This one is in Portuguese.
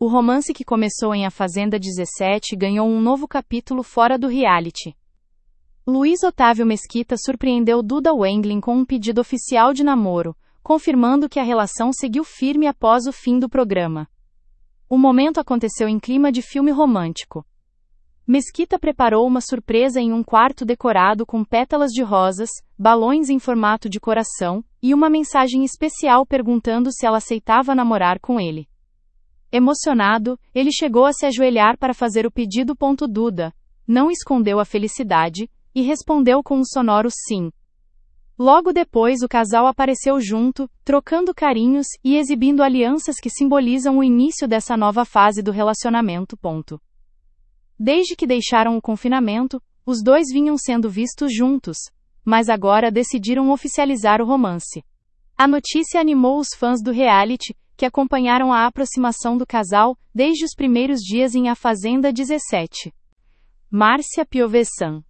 O romance que começou em A Fazenda 17 ganhou um novo capítulo fora do reality. Luiz Otávio Mesquita surpreendeu Duda Wendling com um pedido oficial de namoro, confirmando que a relação seguiu firme após o fim do programa. O momento aconteceu em clima de filme romântico. Mesquita preparou uma surpresa em um quarto decorado com pétalas de rosas, balões em formato de coração e uma mensagem especial perguntando se ela aceitava namorar com ele. Emocionado, ele chegou a se ajoelhar para fazer o pedido. Duda não escondeu a felicidade e respondeu com um sonoro sim. Logo depois, o casal apareceu junto, trocando carinhos e exibindo alianças que simbolizam o início dessa nova fase do relacionamento. Desde que deixaram o confinamento, os dois vinham sendo vistos juntos, mas agora decidiram oficializar o romance. A notícia animou os fãs do reality, que acompanharam a aproximação do casal desde os primeiros dias em A Fazenda 17. Márcia Piovesan